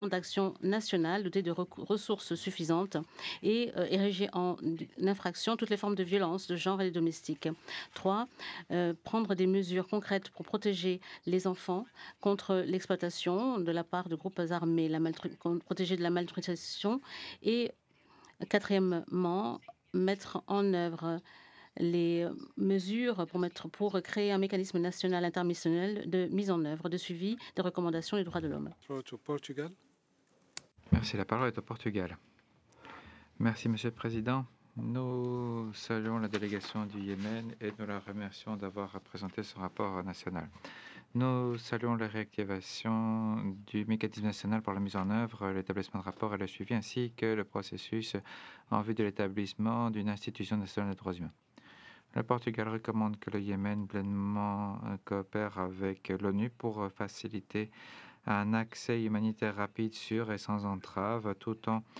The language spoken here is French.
d'action nationale dotée de ressources suffisantes et ériger en infraction toutes les formes de violence de genre et domestique. 3. Prendre des mesures concrètes pour protéger les enfants contre l'exploitation de la part de groupes armés, protéger de la malnutrition et quatrièmement, mettre en œuvre les mesures pour créer un mécanisme national intermissionnel de mise en œuvre, de suivi des recommandations des droits de l'homme. Floor to Portugal. Merci, la parole est au Portugal. Merci, Monsieur le Président. Nous saluons la délégation du Yémen et nous la remercions d'avoir présenté son rapport national. Nous saluons la réactivation du mécanisme national pour la mise en œuvre, l'établissement de rapport et le suivi, ainsi que le processus en vue de l'établissement d'une institution nationale des droits humains. Le Portugal recommande que le Yémen pleinement coopère avec l'ONU pour faciliter un accès humanitaire rapide, sûr et sans entrave, tout en